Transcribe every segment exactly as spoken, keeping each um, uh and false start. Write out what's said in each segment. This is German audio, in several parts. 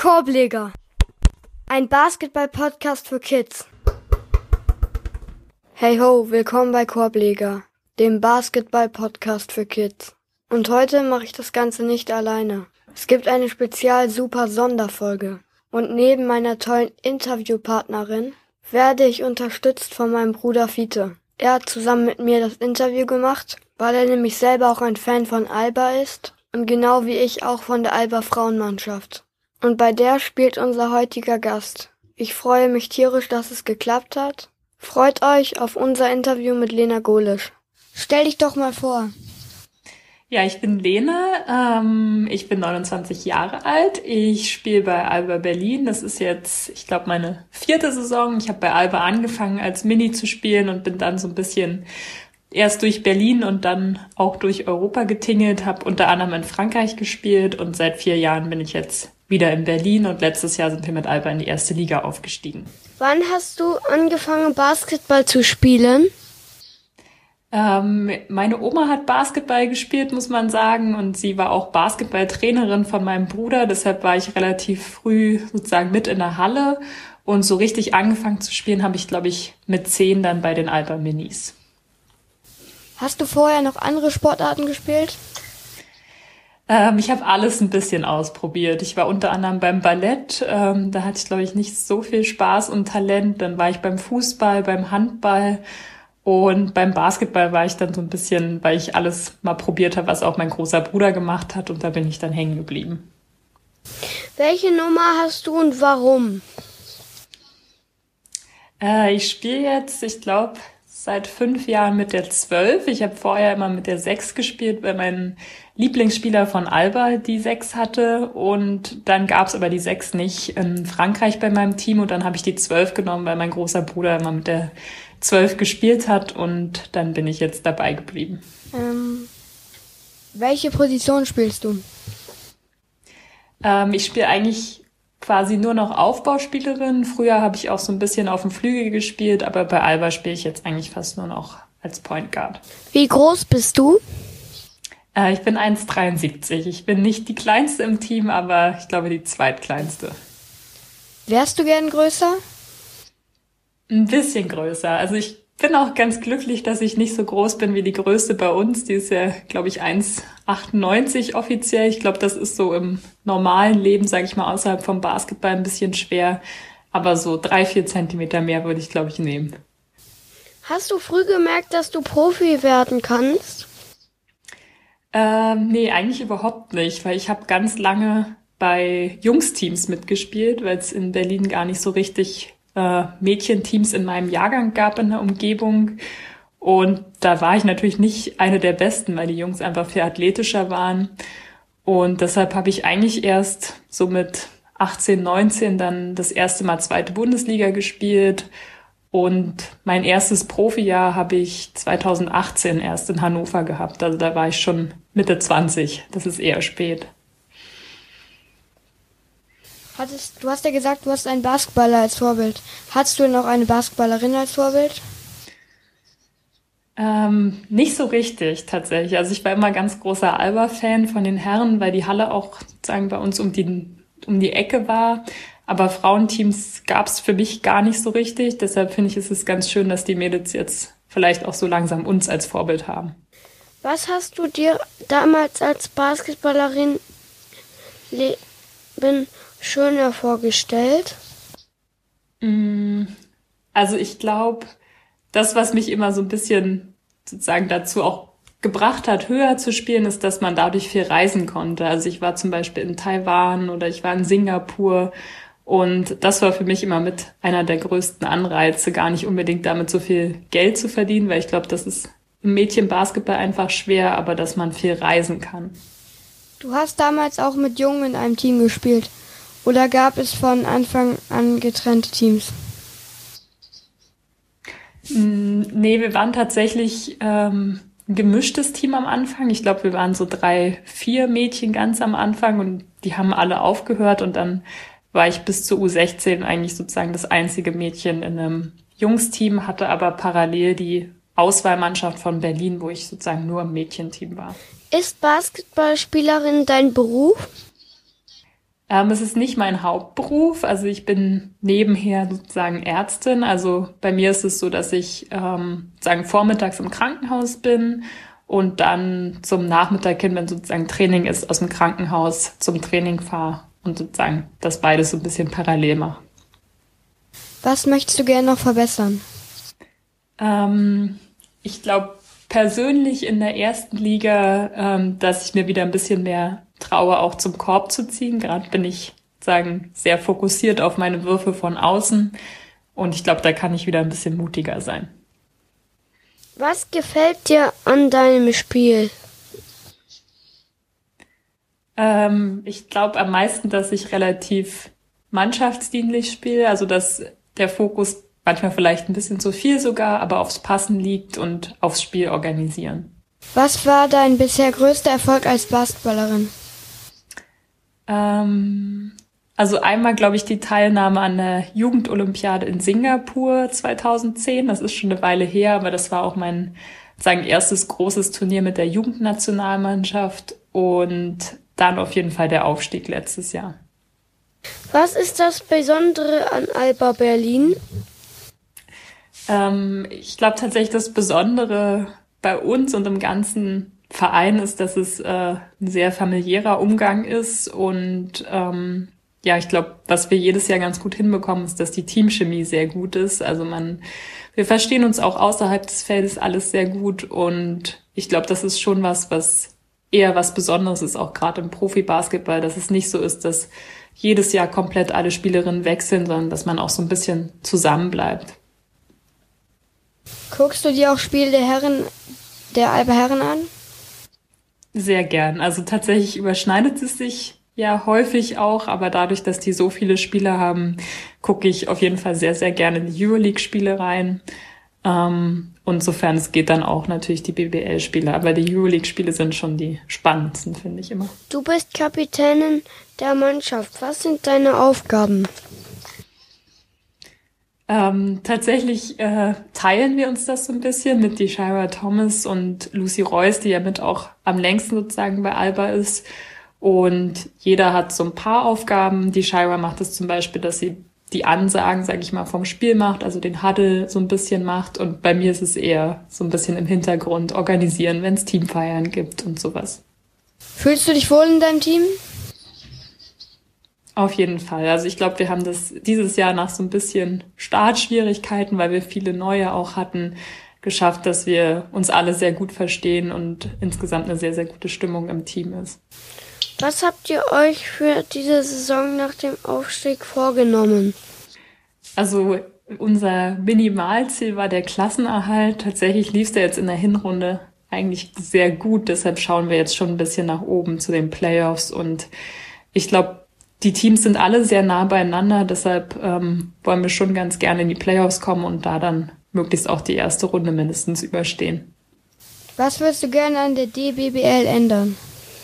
Korbleger, ein Basketball-Podcast für Kids. Hey ho, willkommen bei Korbleger, dem Basketball-Podcast für Kids. Und heute mache ich das Ganze nicht alleine. Es gibt eine Spezial-Super-Sonderfolge. Und neben meiner tollen Interviewpartnerin werde ich unterstützt von meinem Bruder Fiete. Er hat zusammen mit mir das Interview gemacht, weil er nämlich selber auch ein Fan von Alba ist und genau wie ich auch von der Alba Frauenmannschaft. Und bei der spielt unser heutiger Gast. Ich freue mich tierisch, dass es geklappt hat. Freut euch auf unser Interview mit Lena Golisch. Stell dich doch mal vor. Ja, ich bin Lena, ähm, ich bin neunundzwanzig Jahre alt, ich spiele bei Alba Berlin, das ist jetzt, ich glaube, meine vierte Saison. Ich habe bei Alba angefangen als Mini zu spielen und bin dann so ein bisschen erst durch Berlin und dann auch durch Europa getingelt, habe unter anderem in Frankreich gespielt und seit vier Jahren bin ich jetzt wieder in Berlin und letztes Jahr sind wir mit Alba in die erste Liga aufgestiegen. Wann hast du angefangen, Basketball zu spielen? Ähm, meine Oma hat Basketball gespielt, muss man sagen, und sie war auch Basketballtrainerin von meinem Bruder. Deshalb war ich relativ früh sozusagen mit in der Halle und so richtig angefangen zu spielen habe ich, glaube ich, mit zehn dann bei den Alba Minis. Hast du vorher noch andere Sportarten gespielt? Ähm, ich habe alles ein bisschen ausprobiert. Ich war unter anderem beim Ballett, ähm, da hatte ich, glaube ich, nicht so viel Spaß und Talent. Dann war ich beim Fußball, beim Handball. Und beim Basketball war ich dann so ein bisschen, weil ich alles mal probiert habe, was auch mein großer Bruder gemacht hat. Und da bin ich dann hängen geblieben. Welche Nummer hast du und warum? Äh, ich spiele jetzt, ich glaube, seit fünf Jahren mit der zwölf. Ich habe vorher immer mit der sechs gespielt, weil mein Lieblingsspieler von Alba die sechs hatte. Und dann gab es aber die sechs nicht in Frankreich bei meinem Team. Und dann habe ich die zwölf genommen, weil mein großer Bruder immer mit der zwölf gespielt hat und dann bin ich jetzt dabei geblieben. Ähm, welche Position spielst du? Ähm, ich spiele eigentlich quasi nur noch Aufbauspielerin. Früher habe ich auch so ein bisschen auf dem Flügel gespielt, aber bei Alba spiele ich jetzt eigentlich fast nur noch als Point Guard. Wie groß bist du? Äh, ich bin eins Komma dreiundsiebzig. Ich bin nicht die kleinste im Team, aber ich glaube die zweitkleinste. Wärst du gern größer? Ein bisschen größer. Also ich bin auch ganz glücklich, dass ich nicht so groß bin wie die größte bei uns. Die ist ja, glaube ich, eins Komma achtundneunzig offiziell. Ich glaube, das ist so im normalen Leben, sage ich mal, außerhalb vom Basketball ein bisschen schwer. Aber so drei, vier Zentimeter mehr würde ich, glaube ich, nehmen. Hast du früh gemerkt, dass du Profi werden kannst? Ähm, nee, eigentlich überhaupt nicht, weil ich habe ganz lange bei Jungsteams mitgespielt, weil es in Berlin gar nicht so richtig äh, Mädchenteams in meinem Jahrgang gab in der Umgebung. Und da war ich natürlich nicht eine der Besten, weil die Jungs einfach viel athletischer waren. Und deshalb habe ich eigentlich erst so mit achtzehn, neunzehn dann das erste Mal zweite Bundesliga gespielt. Und mein erstes Profijahr habe ich zweitausendachtzehn erst in Hannover gehabt. Also da war ich schon Mitte zwanzig. Das ist eher spät. Hattest, du hast ja gesagt, du hast einen Basketballer als Vorbild. Hattest du noch eine Basketballerin als Vorbild? Ähm, nicht so richtig, tatsächlich. Also ich war immer ganz großer Alba-Fan von den Herren, weil die Halle auch sozusagen bei uns um die, um die Ecke war. Aber Frauenteams gab es für mich gar nicht so richtig. Deshalb finde ich, ist es ganz schön, dass die Mädels jetzt vielleicht auch so langsam uns als Vorbild haben. Was hast du dir damals als Basketballerin Leben schöner vorgestellt? Also ich glaube, das, was mich immer so ein bisschen sozusagen dazu auch gebracht hat, höher zu spielen, ist, dass man dadurch viel reisen konnte. Also ich war zum Beispiel in Taiwan oder ich war in Singapur und das war für mich immer mit einer der größten Anreize, gar nicht unbedingt damit so viel Geld zu verdienen, weil ich glaube, das ist im Mädchenbasketball einfach schwer, aber dass man viel reisen kann. Du hast damals auch mit Jungen in einem Team gespielt. Oder gab es von Anfang an getrennte Teams? Nee, wir waren tatsächlich ähm, ein gemischtes Team am Anfang. Ich glaube, wir waren so drei, vier Mädchen ganz am Anfang und die haben alle aufgehört und dann war ich bis zur U sechzehn eigentlich sozusagen das einzige Mädchen in einem Jungsteam, hatte aber parallel die Auswahlmannschaft von Berlin, wo ich sozusagen nur im Mädchenteam war. Ist Basketballspielerin dein Beruf? Ähm, es ist nicht mein Hauptberuf, also ich bin nebenher sozusagen Ärztin. Also bei mir ist es so, dass ich ähm, sozusagen vormittags im Krankenhaus bin und dann zum Nachmittag hin, wenn sozusagen Training ist, aus dem Krankenhaus zum Training fahre und sozusagen das beides so ein bisschen parallel mache. Was möchtest du gerne noch verbessern? Ähm, ich glaube persönlich in der ersten Liga, ähm, dass ich mir wieder ein bisschen mehr traue, auch zum Korb zu ziehen. Gerade bin ich sagen sehr fokussiert auf meine Würfe von außen und ich glaube, da kann ich wieder ein bisschen mutiger sein. Was gefällt dir an deinem Spiel? Ähm, ich glaube am meisten, dass ich relativ mannschaftsdienlich spiele, also dass der Fokus manchmal vielleicht ein bisschen zu viel sogar, aber aufs Passen liegt und aufs Spiel organisieren. Was war dein bisher größter Erfolg als Basketballerin? Ähm, also einmal, glaube ich, die Teilnahme an der Jugendolympiade in Singapur zweitausendzehn. Das ist schon eine Weile her, aber das war auch mein sagen erstes großes Turnier mit der Jugendnationalmannschaft und dann auf jeden Fall der Aufstieg letztes Jahr. Was ist das Besondere an Alba Berlin? Ähm, ich glaube tatsächlich, das Besondere bei uns und im ganzen Verein ist, dass es äh, ein sehr familiärer Umgang ist und ähm, ja, ich glaube, was wir jedes Jahr ganz gut hinbekommen, ist, dass die Teamchemie sehr gut ist. Also man, wir verstehen uns auch außerhalb des Feldes alles sehr gut und ich glaube, das ist schon was, was eher was Besonderes ist, auch gerade im Profibasketball, dass es nicht so ist, dass jedes Jahr komplett alle Spielerinnen wechseln, sondern dass man auch so ein bisschen zusammenbleibt. Guckst du dir auch Spiele der Herren, der Alba Herren an? Sehr gern. Also tatsächlich überschneidet es sich ja häufig auch, aber dadurch, dass die so viele Spiele haben, gucke ich auf jeden Fall sehr, sehr gerne in die Euroleague-Spiele rein. Ähm, und sofern es geht, dann auch natürlich die B B L-Spiele. Aber die Euroleague-Spiele sind schon die spannendsten, finde ich immer. Du bist Kapitänin der Mannschaft. Was sind deine Aufgaben? Ähm, tatsächlich äh, teilen wir uns das so ein bisschen mit die Shira Thomas und Lucy Royce, die ja mit auch am längsten sozusagen bei Alba ist. Und jeder hat so ein paar Aufgaben. Die Shira macht es zum Beispiel, dass sie die Ansagen, sage ich mal, vom Spiel macht, also den Huddle so ein bisschen macht. Und bei mir ist es eher so ein bisschen im Hintergrund organisieren, wenn es Teamfeiern gibt und sowas. Fühlst du dich wohl in deinem Team? Auf jeden Fall. Also ich glaube, wir haben das dieses Jahr nach so ein bisschen Startschwierigkeiten, weil wir viele neue auch hatten, geschafft, dass wir uns alle sehr gut verstehen und insgesamt eine sehr, sehr gute Stimmung im Team ist. Was habt ihr euch für diese Saison nach dem Aufstieg vorgenommen? Also unser Minimalziel war der Klassenerhalt. Tatsächlich lief es ja jetzt in der Hinrunde eigentlich sehr gut. Deshalb schauen wir jetzt schon ein bisschen nach oben zu den Playoffs. Und ich glaube, die Teams sind alle sehr nah beieinander. Deshalb ähm, wollen wir schon ganz gerne in die Playoffs kommen und da dann möglichst auch die erste Runde mindestens überstehen. Was würdest du gerne an der D B B L ändern?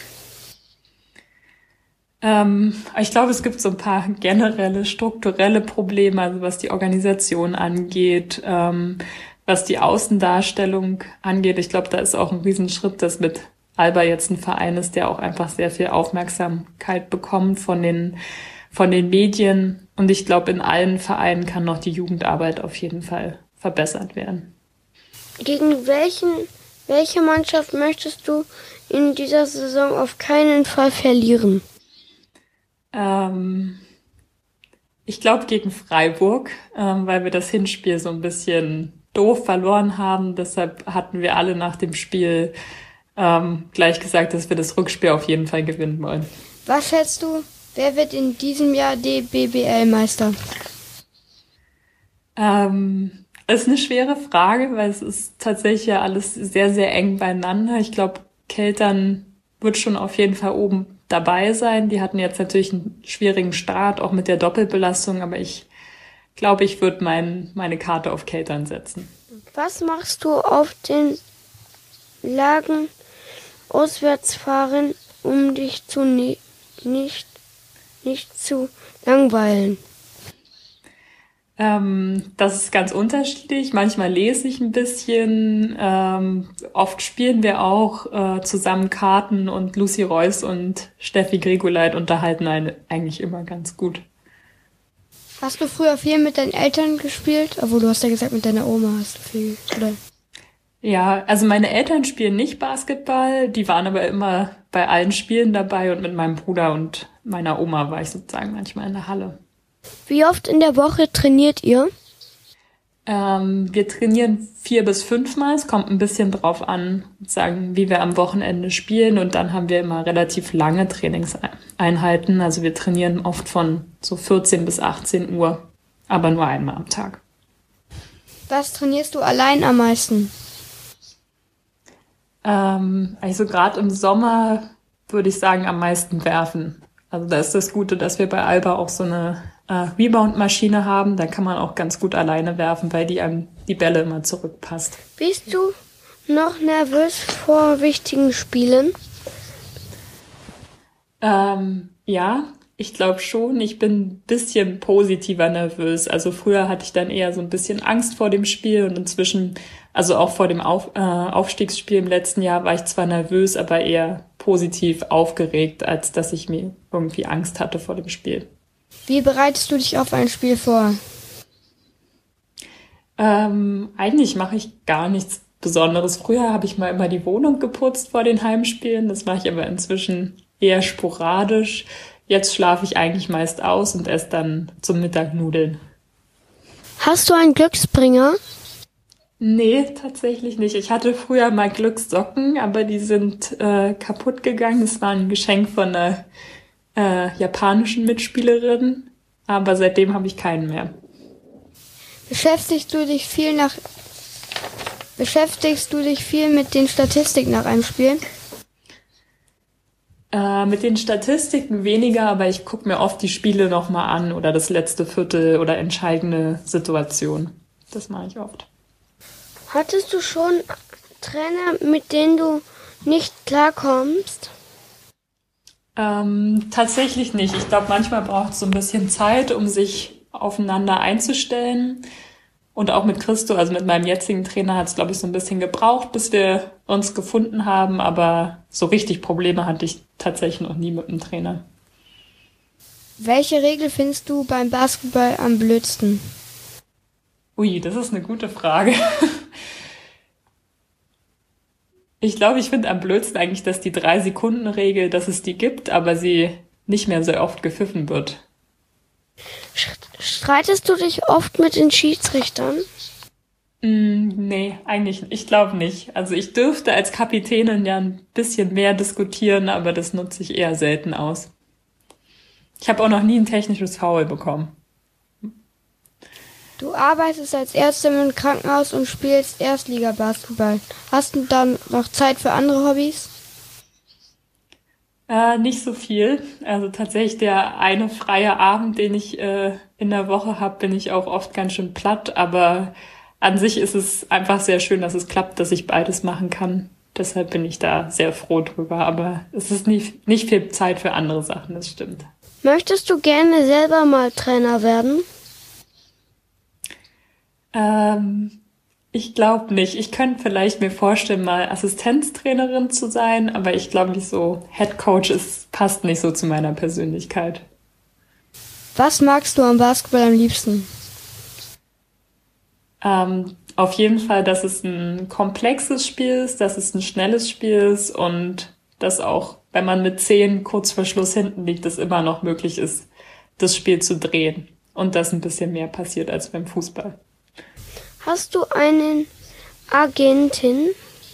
Ähm, ich glaube, es gibt so ein paar generelle, strukturelle Probleme, also was die Organisation angeht, ähm, was die Außendarstellung angeht. Ich glaube, da ist auch ein Riesenschritt, dass mit Alba jetzt ein Verein ist, der auch einfach sehr viel Aufmerksamkeit bekommt von den, von den Medien. Und ich glaube, in allen Vereinen kann noch die Jugendarbeit auf jeden Fall verbessert werden. Gegen welchen, welche Mannschaft möchtest du in dieser Saison auf keinen Fall verlieren? Ähm, ich glaube gegen Freiburg, ähm, weil wir das Hinspiel so ein bisschen doof verloren haben. Deshalb hatten wir alle nach dem Spiel ähm, gleich gesagt, dass wir das Rückspiel auf jeden Fall gewinnen wollen. Was schätzt du, wer wird in diesem Jahr D B B L-Meister? Ähm, ist eine schwere Frage, weil es ist tatsächlich ja alles sehr, sehr eng beieinander. Ich glaube, Keltern wird schon auf jeden Fall oben dabei sein. Die hatten jetzt natürlich einen schwierigen Start, auch mit der Doppelbelastung, aber ich glaube, ich würde mein, meine Karte auf Keltern setzen. Was machst du auf den Lagen auswärts fahren, um dich zu ne- nicht, nicht zu langweilen? Ähm, das ist ganz unterschiedlich. Manchmal lese ich ein bisschen. Ähm, oft spielen wir auch äh, zusammen Karten und Lucy Reuss und Steffi Grigoleit unterhalten einen eigentlich immer ganz gut. Hast du früher viel mit deinen Eltern gespielt? Obwohl, du hast ja gesagt, mit deiner Oma hast du viel, oder? Ja, also meine Eltern spielen nicht Basketball, die waren aber immer bei allen Spielen dabei und mit meinem Bruder und meiner Oma war ich sozusagen manchmal in der Halle. Wie oft in der Woche trainiert ihr? Ähm, wir trainieren vier bis fünfmal, es kommt ein bisschen drauf an, sagen, wie wir am Wochenende spielen und dann haben wir immer relativ lange Trainingseinheiten, also wir trainieren oft von so vierzehn bis achtzehn Uhr, aber nur einmal am Tag. Was trainierst du allein am meisten? Ähm, also gerade im Sommer würde ich sagen, am meisten werfen. Also da ist das Gute, dass wir bei Alba auch so eine äh, Rebound-Maschine haben. Da kann man auch ganz gut alleine werfen, weil die einem die Bälle immer zurückpasst. Bist du noch nervös vor wichtigen Spielen? Ähm, ja, ich glaube schon. Ich bin ein bisschen positiver nervös. Also früher hatte ich dann eher so ein bisschen Angst vor dem Spiel und inzwischen, also auch vor dem Auf, äh, Aufstiegsspiel im letzten Jahr war ich zwar nervös, aber eher positiv aufgeregt, als dass ich mir irgendwie Angst hatte vor dem Spiel. Wie bereitest du dich auf ein Spiel vor? Ähm, eigentlich mache ich gar nichts Besonderes. Früher habe ich mal immer die Wohnung geputzt vor den Heimspielen. Das mache ich aber inzwischen eher sporadisch. Jetzt schlafe ich eigentlich meist aus und esse dann zum Mittag Nudeln. Hast du einen Glücksbringer? Nee, tatsächlich nicht. Ich hatte früher mal Glückssocken, aber die sind äh, kaputt gegangen. Das war ein Geschenk von einer äh, japanischen Mitspielerin, aber seitdem habe ich keinen mehr. Beschäftigst du dich viel nach Beschäftigst du dich viel mit den Statistiken nach einem Spiel? Äh, mit den Statistiken weniger, aber ich gucke mir oft die Spiele nochmal an oder das letzte Viertel oder entscheidende Situation. Das mache ich oft. Hattest du schon Trainer, mit denen du nicht klarkommst? Ähm, tatsächlich nicht. Ich glaube, manchmal braucht es so ein bisschen Zeit, um sich aufeinander einzustellen. Und auch mit Christo, also mit meinem jetzigen Trainer, hat es, glaube ich, so ein bisschen gebraucht, bis wir uns gefunden haben. Aber so richtig Probleme hatte ich tatsächlich noch nie mit dem Trainer. Welche Regel findest du beim Basketball am blödsten? Ui, das ist eine gute Frage. Ich glaube, ich finde am blödsten eigentlich, dass die Drei-Sekunden-Regel, dass es die gibt, aber sie nicht mehr so oft gepfiffen wird. Streitest du dich oft mit den Schiedsrichtern? Mm, nee, eigentlich, ich glaube nicht. Also ich dürfte als Kapitänin ja ein bisschen mehr diskutieren, aber das nutze ich eher selten aus. Ich habe auch noch nie ein technisches Foul bekommen. Du arbeitest als Ärztin im Krankenhaus und spielst Erstliga-Basketball. Hast du dann noch Zeit für andere Hobbys? Äh, nicht so viel. Also tatsächlich der eine freie Abend, den ich äh, in der Woche habe, bin ich auch oft ganz schön platt. Aber an sich ist es einfach sehr schön, dass es klappt, dass ich beides machen kann. Deshalb bin ich da sehr froh drüber. Aber es ist nicht, nicht viel Zeit für andere Sachen, das stimmt. Möchtest du gerne selber mal Trainer werden? Ähm, ich glaube nicht. Ich könnte vielleicht mir vorstellen, mal Assistenztrainerin zu sein, aber ich glaube nicht so. Head Coach ist, passt nicht so zu meiner Persönlichkeit. Was magst du am Basketball am liebsten? Ähm, auf jeden Fall, dass es ein komplexes Spiel ist, dass es ein schnelles Spiel ist und dass auch, wenn man mit zehn kurz vor Schluss hinten liegt, es immer noch möglich ist, das Spiel zu drehen und dass ein bisschen mehr passiert als beim Fußball. Hast du einen Agentin?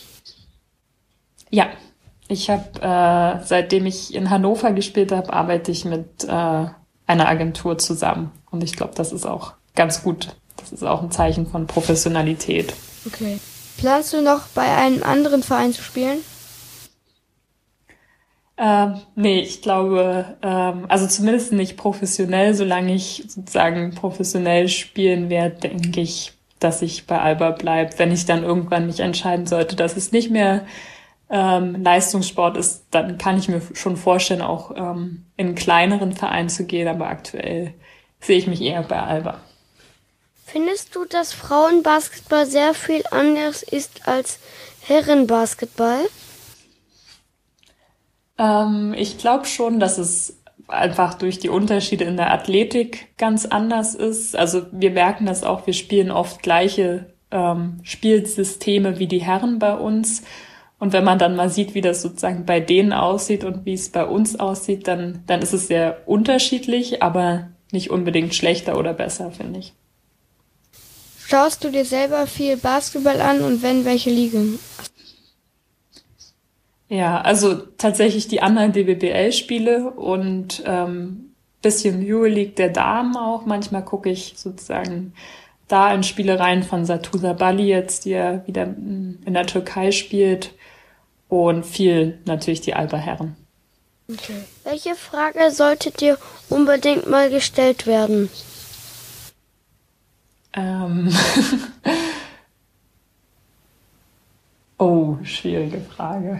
Ja, ich habe, äh, seitdem ich in Hannover gespielt habe, arbeite ich mit äh, einer Agentur zusammen. Und ich glaube, das ist auch ganz gut. Das ist auch ein Zeichen von Professionalität. Okay. Planst du noch bei einem anderen Verein zu spielen? Ähm, nee, ich glaube, ähm, also zumindest nicht professionell. Solange ich sozusagen professionell spielen werde, denke ich, dass ich bei Alba bleibe. Wenn ich dann irgendwann mich entscheiden sollte, dass es nicht mehr ähm, Leistungssport ist, dann kann ich mir schon vorstellen, auch ähm, in einen kleineren Verein zu gehen. Aber aktuell sehe ich mich eher bei Alba. Findest du, dass Frauenbasketball sehr viel anders ist als Herrenbasketball? Ähm, ich glaube schon, dass es einfach durch die Unterschiede in der Athletik ganz anders ist. Also wir merken das auch, wir spielen oft gleiche ähm, Spielsysteme wie die Herren bei uns. Und wenn man dann mal sieht, wie das sozusagen bei denen aussieht und wie es bei uns aussieht, dann, dann ist es sehr unterschiedlich, aber nicht unbedingt schlechter oder besser, finde ich. Schaust du dir selber viel Basketball an und wenn, welche Ligen? Ja, also tatsächlich die anderen D B B L-Spiele und ähm, bisschen Euroleague der Damen auch. Manchmal gucke ich sozusagen da in Spielereien von Satuza Bali jetzt, die ja wieder in der Türkei spielt. Und viel natürlich die Alba Herren. Okay. Welche Frage sollte dir unbedingt mal gestellt werden? Ähm oh, schwierige Frage.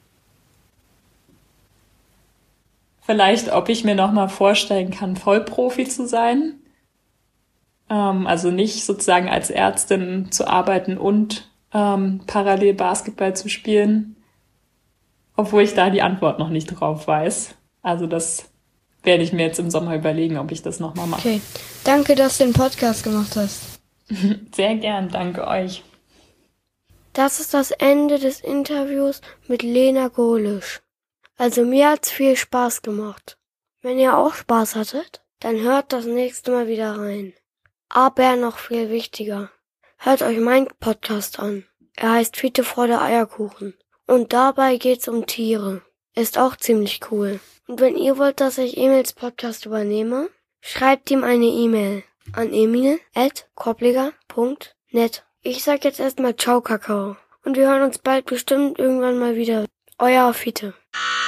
Vielleicht, ob ich mir noch mal vorstellen kann, Vollprofi zu sein. Ähm, also nicht sozusagen als Ärztin zu arbeiten und ähm, parallel Basketball zu spielen. Obwohl ich da die Antwort noch nicht drauf weiß. Also das werde ich mir jetzt im Sommer überlegen, ob ich das nochmal mache. Okay, danke, dass du den Podcast gemacht hast. Sehr gern, danke euch. Das ist das Ende des Interviews mit Lena Golisch. Also mir hat's viel Spaß gemacht. Wenn ihr auch Spaß hattet, dann hört das nächste Mal wieder rein. Aber noch viel wichtiger, hört euch meinen Podcast an. Er heißt Fiete Freude Eierkuchen. Und dabei geht's um Tiere. Ist auch ziemlich cool. Und wenn ihr wollt, dass ich Emils Podcast übernehme, schreibt ihm eine E-Mail an emil at kobliger punkt net. Ich sag jetzt erstmal Ciao, Kakao. Und wir hören uns bald bestimmt irgendwann mal wieder. Euer Fiete.